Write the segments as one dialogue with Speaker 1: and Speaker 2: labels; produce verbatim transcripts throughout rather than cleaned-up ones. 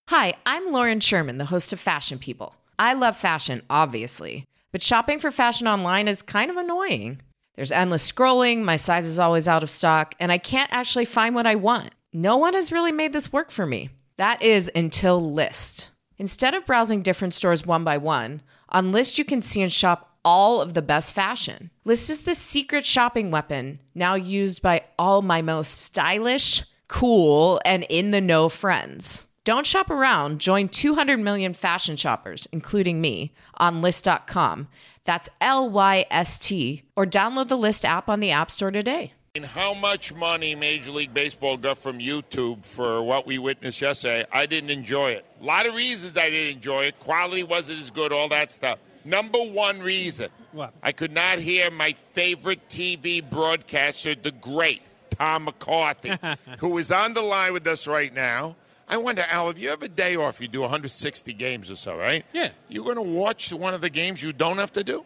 Speaker 1: Hi, I'm Lauren Sherman, the host of Fashion People. I love fashion, obviously, but shopping for fashion online is kind of annoying. There's endless scrolling, my size is always out of stock, and I can't actually find what I want. No one has really made this work for me. That is until Lyst. Instead of browsing different stores one by one, on Lyst you can see and shop all of the best fashion. Lyst is the secret shopping weapon, now used by all my most stylish, cool, and in-the-know friends. Don't shop around. Join two hundred million fashion shoppers, including me, on Lyst dot com. That's L Y S T. Or download the Lyst app on the App Store today.
Speaker 2: And how much money Major League Baseball got from YouTube for what we witnessed yesterday, I didn't enjoy it. A lot of reasons I didn't enjoy it. Quality wasn't as good, all that stuff. Number one reason,
Speaker 3: what?
Speaker 2: I could not hear my favorite T V broadcaster, the great Tom McCarthy, who is on the line with us right now. I wonder, Al, if you have a day off, you do one hundred sixty games or so, right?
Speaker 3: Yeah.
Speaker 2: You going to watch one of the games you don't have to do?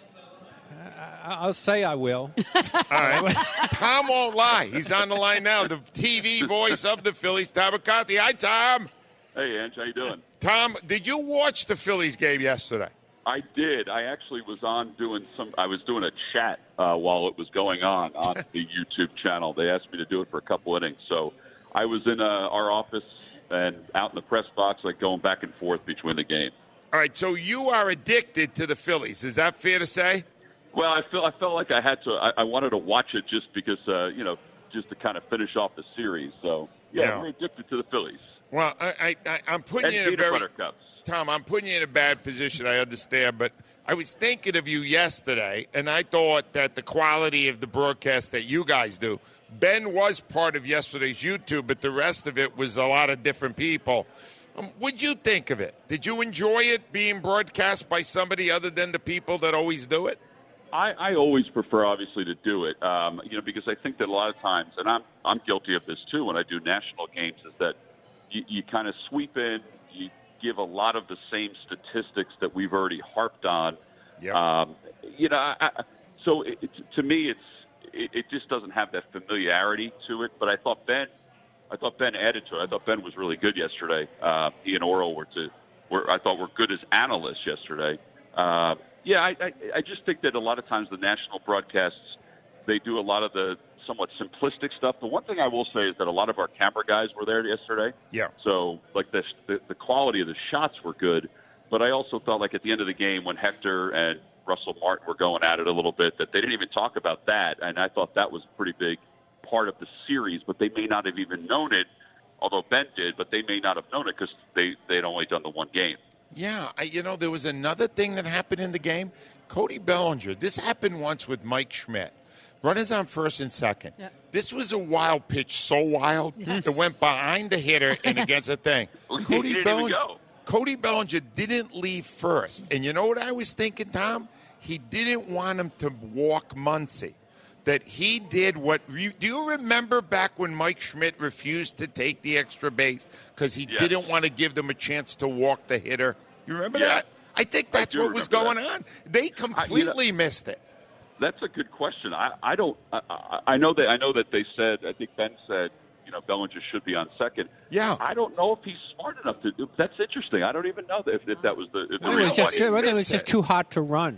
Speaker 3: I'll say I will.
Speaker 2: All right. Tom won't lie. He's on the line now. The T V voice of the Phillies, Tom McCarthy. Hi, Tom.
Speaker 4: Hey, Ange. How you doing?
Speaker 2: Tom, did you watch the Phillies game yesterday?
Speaker 4: I did. I actually was on doing some – I was doing a chat uh, while it was going on on the YouTube channel. They asked me to do it for a couple innings. So I was in uh, our office and out in the press box, like going back and forth between the game.
Speaker 2: All right, so you are addicted to the Phillies. Is that fair to say?
Speaker 4: Well, I feel I felt like I had to. I, I wanted to watch it just because, uh, you know, just to kind of finish off the series. So yeah,
Speaker 2: Yeah.
Speaker 4: we're addicted to the Phillies.
Speaker 2: Well, I, I, I'm putting
Speaker 4: And
Speaker 2: you in a
Speaker 4: peanut
Speaker 2: very
Speaker 4: butter cups.
Speaker 2: Tom, I'm putting you in a bad position. I understand, but I was thinking of you yesterday, and I thought that the quality of the broadcast that you guys do. Ben was part of yesterday's YouTube, but the rest of it was a lot of different people. Um, what'd you think of it? Did you enjoy it being broadcast by somebody other than the people that always do it?
Speaker 4: I, I always prefer, obviously, to do it, um, you know, because I think that a lot of times, and I'm I'm guilty of this too when I do national games, is that you, you kind of sweep in, you give a lot of the same statistics that we've already harped on.
Speaker 2: Yep.
Speaker 4: Um, you know, I, I, so it, it, to me, it's it, it just doesn't have that familiarity to it. But I thought Ben, I thought Ben added to it. I thought Ben was really good yesterday. Uh, he and Oral were to, were I thought were good as analysts yesterday. Uh, Yeah, I, I, I just think that a lot of times the national broadcasts, they do a lot of the somewhat simplistic stuff. The one thing I will say is that a lot of our camera guys were there yesterday.
Speaker 2: Yeah.
Speaker 4: So, like, the, the, the quality of the shots were good. But I also felt like at the end of the game when Hector and Russell Martin were going at it a little bit, that they didn't even talk about that. And I thought that was a pretty big part of the series. But they may not have even known it, although Ben did, but they may not have known it because they, they'd only done the one game.
Speaker 2: Yeah, I, you know, there was another thing that happened in the game. Cody Bellinger, this happened once with Mike Schmidt. Runners on first and second.
Speaker 1: Yep.
Speaker 2: This was a wild pitch, so wild.
Speaker 1: Yes.
Speaker 2: It went behind the hitter and
Speaker 1: Yes.
Speaker 2: against the thing.
Speaker 4: He
Speaker 2: Cody
Speaker 4: didn't even
Speaker 2: Bellinger,
Speaker 4: go.
Speaker 2: Cody Bellinger didn't leave first. And you know what I was thinking, Tom? He didn't want him to walk Muncy. That he did what you, do you remember back when Mike Schmidt refused to take the extra base because he
Speaker 4: Yes.
Speaker 2: didn't want to give them a chance to walk the hitter? You remember
Speaker 4: Yeah.
Speaker 2: that? I think that's
Speaker 4: I do
Speaker 2: what was
Speaker 4: remember
Speaker 2: going
Speaker 4: that.
Speaker 2: on. They completely missed it.
Speaker 4: That's a good question. I, I don't. I, I I know that. I know that they said. I think Ben said, you know, Bellinger should be on second.
Speaker 2: Yeah.
Speaker 4: I don't know if he's smart enough to do. That's interesting. I don't even know if, if that was the. If the
Speaker 3: Well, it was
Speaker 4: reason.
Speaker 3: just,
Speaker 2: didn't
Speaker 3: well, it
Speaker 2: miss
Speaker 3: was just
Speaker 2: it.
Speaker 3: too hot to run.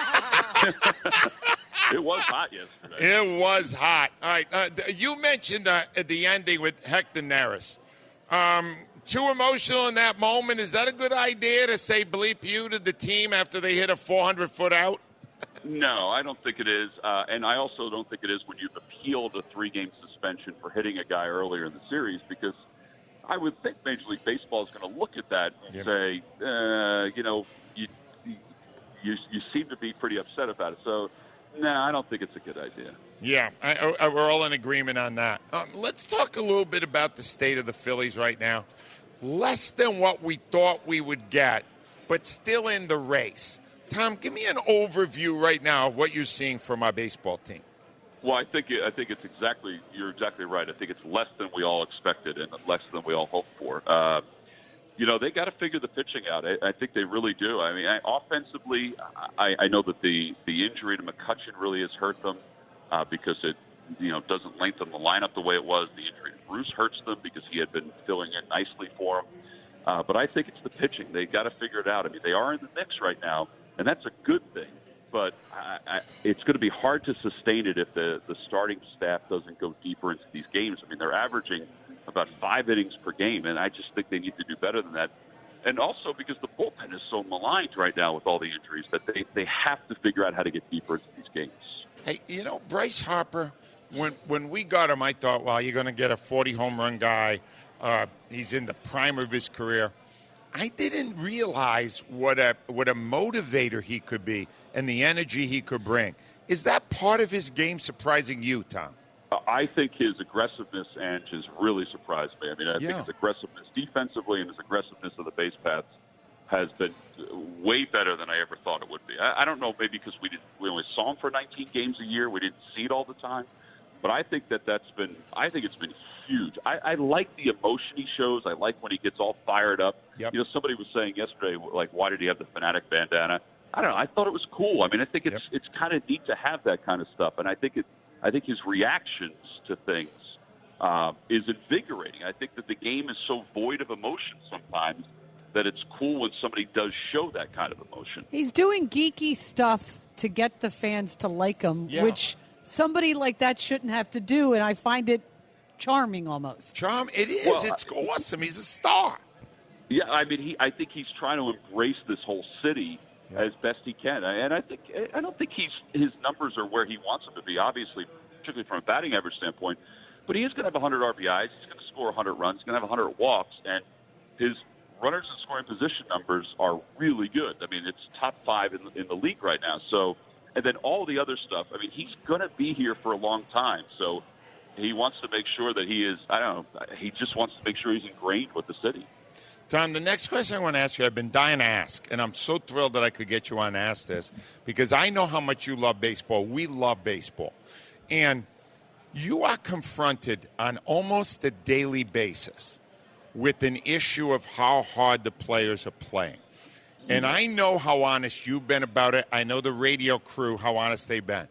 Speaker 4: It was hot yesterday.
Speaker 2: It was hot. All right. Uh, th- you mentioned uh, at the ending with Hector Neris. Um, too emotional in that moment. Is that a good idea to say bleep you to the team after they hit a four hundred foot out?
Speaker 4: No, I don't think it is. Uh, and I also don't think it is when you've appealed a three-game suspension for hitting a guy earlier in the series, because I would think Major League Baseball is going to look at that and
Speaker 2: Yep.
Speaker 4: say, uh, you know, you, you you seem to be pretty upset about it. So, no, I don't think it's a good idea.
Speaker 2: Yeah, I, I, we're all in agreement on that. Um, let's talk a little bit about the state of the Phillies right now. Less than what we thought we would get, but still in the race. Tom, give me an overview right now of what you're seeing from our baseball team.
Speaker 4: Well, I think I think it's exactly you're exactly right. I think it's less than we all expected and less than we all hoped for. Uh, you know, they got to figure the pitching out. I, I think they really do. I mean, I, offensively, I, I know that the the injury to McCutchen really has hurt them uh, because it you know doesn't lengthen the lineup the way it was. The injury to Bruce hurts them because he had been filling in nicely for them. Uh, but I think it's the pitching. They got to figure it out. I mean, they are in the mix right now, and that's a good thing. But I, I, it's going to be hard to sustain it if the, the starting staff doesn't go deeper into these games. I mean, they're averaging about five innings per game, and I just think they need to do better than that. And also because the bullpen is so maligned right now with all the injuries that they, they have to figure out how to get deeper into these games.
Speaker 2: Hey, you know, Bryce Harper, when when we got him, I thought, well, you're going to get a forty home run guy. Uh, he's in the prime of his career. I didn't realize what a what a motivator he could be and the energy he could bring. Is that part of his game surprising you, Tom?
Speaker 4: I think his aggressiveness, Ange, has really surprised me. I mean, I
Speaker 2: yeah.
Speaker 4: think his aggressiveness defensively and his aggressiveness of the base paths has been way better than I ever thought it would be. I, I don't know, maybe because we didn't, we only saw him for nineteen games a year, we didn't see it all the time. But I think that that's been, I think it's been huge. I, I like the emotion he shows. I like when he gets all fired up.
Speaker 2: Yep.
Speaker 4: You know, somebody was saying yesterday, like, why did he have the Fanatic bandana? I don't know. I thought it was cool. I mean, I think it's
Speaker 2: yep.
Speaker 4: it's kind of neat to have that kind of stuff, and I think it. I think his reactions to things uh, is invigorating. I think that the game is so void of emotion sometimes that it's cool when somebody does show that kind of emotion.
Speaker 5: He's doing geeky stuff to get the fans to like him,
Speaker 2: yeah.
Speaker 5: which somebody like that shouldn't have to do, and I find it charming almost.
Speaker 2: Charm? It is.
Speaker 4: Well,
Speaker 2: it's awesome. He's a star.
Speaker 4: Yeah, I mean, he. I think he's trying to embrace this whole city
Speaker 2: yeah.
Speaker 4: as best he can, and I think I don't think he's his numbers are where he wants them to be. Obviously, particularly from a batting average standpoint, but he is going to have one hundred R B Is. He's going to score one hundred runs. He's going to have one hundred walks, and his runners in scoring position numbers are really good. I mean, it's top five in the, in the league right now. So, and then all the other stuff. I mean, he's going to be here for a long time. So, he wants to make sure that he is. I don't know. He just wants to make sure he's ingrained with the city.
Speaker 2: Tom, the next question I want to ask you, I've been dying to ask, and I'm so thrilled that I could get you on to ask this because I know how much you love baseball. We love baseball. And you are confronted on almost a daily basis with an issue of how hard the players are playing. And I know how honest you've been about it. I know the radio crew, how honest they've been.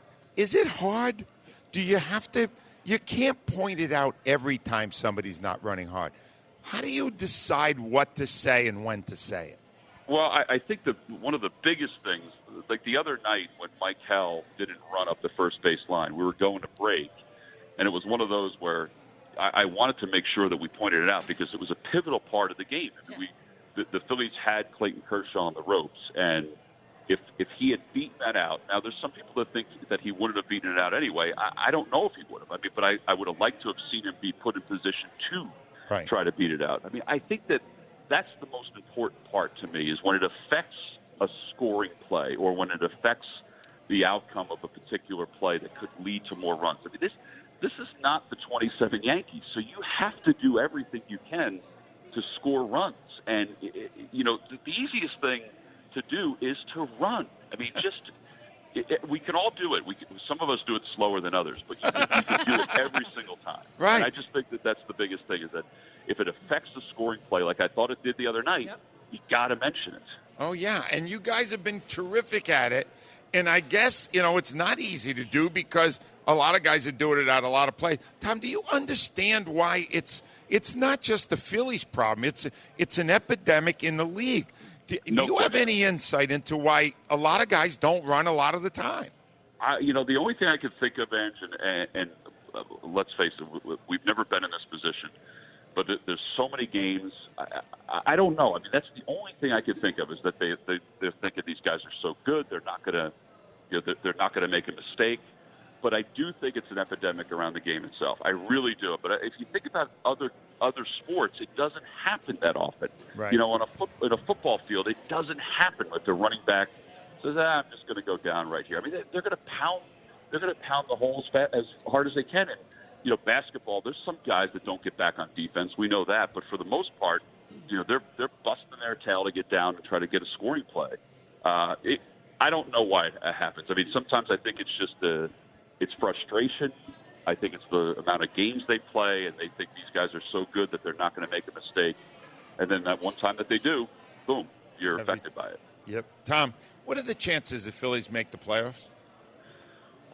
Speaker 2: Is it hard? Do you have to – you can't point it out every time somebody's not running hard. How do you decide what to say and when to say it?
Speaker 4: Well, I, I think that one of the biggest things, like the other night when Mike Hell didn't run up the first base line, we were going to break, and it was one of those where I, I wanted to make sure that we pointed it out because it was a pivotal part of the game. I mean, we, the, the Phillies had Clayton Kershaw on the ropes, and if if he had beaten that out, now there's some people that think that he wouldn't have beaten it out anyway. I, I don't know if he would have. I mean, but I, I would have liked to have seen him be put in position to
Speaker 2: right.
Speaker 4: try to beat it out. I mean, I think that that's the most important part to me is when it affects a scoring play or when it affects the outcome of a particular play that could lead to more runs. I mean, this this is not the twenty-seven Yankees, so you have to do everything you can to score runs. And, you know, the, the easiest thing to do is to run. I mean, just it, it, we can all do it. We can, some of us do it slower than others, but you, you can do it every single time.
Speaker 2: Right.
Speaker 4: And I just think that that's the biggest thing is that if it affects the scoring play like I thought it did the other night, yep. you got to mention it.
Speaker 2: Oh, yeah, and you guys have been terrific at it. And I guess, you know, it's not easy to do because a lot of guys are doing it at a lot of plays. Tom, do you understand why it's it's not just the Phillies' problem? It's it's an epidemic in the league. Do,
Speaker 4: no
Speaker 2: do you have any insight into why a lot of guys don't run a lot of the time?
Speaker 4: I, you know, the only thing I could think of, Ange, and, and, and uh, let's face it, we've never been in this position, but there's so many games. I, I, I don't know. I mean, that's the only thing I could think of is that they, they they're thinking these guys are so good, they're not going to, you know, they're, they're not going to make a mistake. But I do think it's an epidemic around the game itself. I really do. But if you think about other other sports, it doesn't happen that often.
Speaker 2: Right.
Speaker 4: You know, on a foot, in a football field, it doesn't happen if the running back says, ah, "I'm just going to go down right here." I mean, they're going to pound. They're going to pound the holes as hard as they can. And you know, basketball. There's some guys that don't get back on defense. We know that. But for the most part, you know, they're they're busting their tail to get down and try to get a scoring play. Uh, it, I don't know why it happens. I mean, sometimes I think it's just a It's frustration. I think it's the amount of games they play, and they think these guys are so good that they're not going to make a mistake. And then that one time that they do, boom, you're
Speaker 2: Have
Speaker 4: affected
Speaker 2: you,
Speaker 4: by it.
Speaker 2: Yep. Tom, what are the chances the Phillies make the playoffs?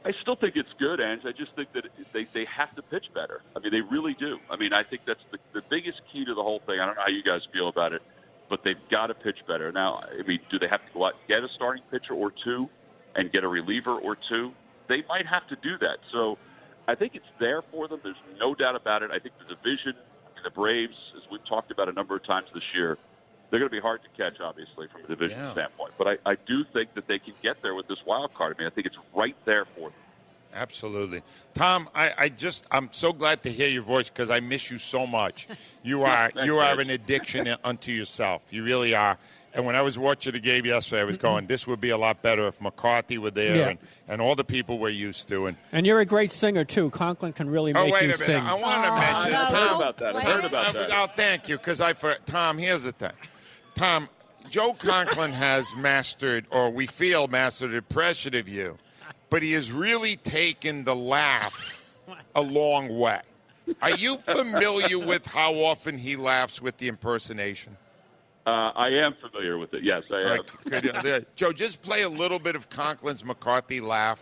Speaker 4: I still think it's good, Ange. I just think that they, they have to pitch better. I mean, they really do. I mean, I think that's the, the biggest key to the whole thing. I don't know how you guys feel about it, but they've got to pitch better. Now, I mean, do they have to go out and get a starting pitcher or two and get a reliever or two? They might have to do that. So I think it's there for them. There's no doubt about it. I think the division, I mean, the Braves, as we've talked about a number of times this year, they're going to be hard to catch, obviously, from a division
Speaker 2: Yeah.
Speaker 4: standpoint. But I, I do think that they can get there with this wild card. I mean, I think it's right there for them.
Speaker 2: Absolutely. Tom, I, I just, I'm so glad to hear your voice because I miss you so much. You are you are an addiction unto yourself. You really are. And when I was watching the game yesterday, I was going, this would be a lot better if McCarthy were there
Speaker 3: Yeah.
Speaker 2: and, and all the people we're used to. And
Speaker 3: And you're a great singer, too. Conklin can really
Speaker 2: Oh,
Speaker 3: make
Speaker 2: wait
Speaker 3: you
Speaker 2: a minute.
Speaker 3: sing.
Speaker 2: I want to
Speaker 5: Oh,
Speaker 2: mention,
Speaker 5: no,
Speaker 4: I've
Speaker 2: Tom,
Speaker 4: heard about that. I've heard about that.
Speaker 2: Oh, thank you, because I for Tom. Here's the thing, Tom. Joe Conklin has mastered, or we feel mastered, impression of you, but he has really taken the laugh a long way. Are you familiar with how often he laughs with the impersonation?
Speaker 4: Uh, I am familiar with it. Yes, I am.
Speaker 2: Like, could, uh, Joe, just play a little bit of Conklin's McCarthy laugh.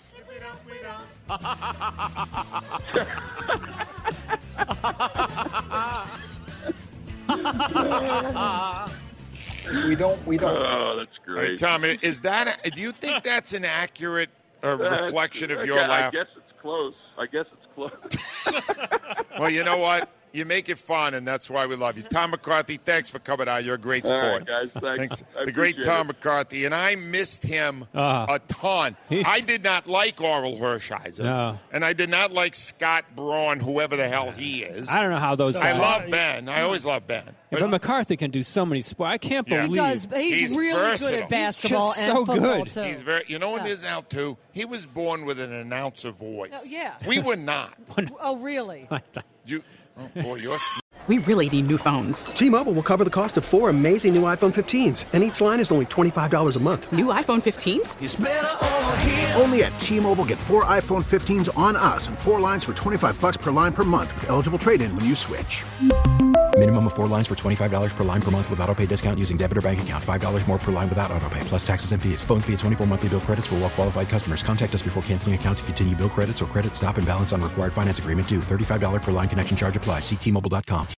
Speaker 6: We don't. We don't.
Speaker 4: Oh, that's
Speaker 2: Hey,
Speaker 4: great.
Speaker 2: Tom, is that? A, do you think that's an accurate uh,
Speaker 4: That's-
Speaker 2: reflection of
Speaker 4: I
Speaker 2: your
Speaker 4: gu-
Speaker 2: laugh?
Speaker 4: I guess it's close. I guess it's close.
Speaker 2: Well, you know what? You make it fun, and that's why we love you. Tom McCarthy, thanks for coming out. You're a great
Speaker 4: All
Speaker 2: sport.
Speaker 4: right, guys. Thanks. I
Speaker 2: The great
Speaker 4: appreciate
Speaker 2: Tom
Speaker 4: it.
Speaker 2: McCarthy, and I missed him
Speaker 3: Ah.
Speaker 2: a ton.
Speaker 3: He's-
Speaker 2: I did not like Oral Hershiser,
Speaker 3: No.
Speaker 2: and I did not like Scott Braun, whoever the hell he is.
Speaker 3: I don't know how those
Speaker 2: I
Speaker 3: guys.
Speaker 2: love Ben. I always love Ben.
Speaker 3: Yeah, but McCarthy can do so many sports. I can't
Speaker 2: Yeah. He
Speaker 3: believe.
Speaker 5: He does, but he's,
Speaker 2: He's
Speaker 5: really
Speaker 2: versatile.
Speaker 5: good at basketball
Speaker 3: just
Speaker 5: and
Speaker 3: so
Speaker 5: football,
Speaker 3: good.
Speaker 5: too.
Speaker 2: He's very, you know what
Speaker 5: Yeah.
Speaker 2: it is now, too? He was born with an announcer voice.
Speaker 5: Oh, yeah.
Speaker 2: We were not.
Speaker 5: Oh, really?
Speaker 2: You, oh, boy, you're
Speaker 7: We really need new phones.
Speaker 8: T-Mobile will cover the cost of four amazing new iPhone fifteens, and each line is only twenty-five dollars a month.
Speaker 7: New iPhone fifteens?
Speaker 9: Only at T-Mobile, get four iPhone fifteens on us and four lines for twenty-five bucks per line per month with eligible trade-in when you switch.
Speaker 10: Minimum of four lines for twenty-five dollars per line per month with autopay discount using debit or bank account. five dollars more per line without autopay, plus taxes and fees. Phone fee at twenty-four monthly bill credits for well-qualified customers. Contact us before canceling account to continue bill credits or credit stop and balance on required finance agreement due. thirty-five dollars per line connection charge applies. See T Mobile dot com.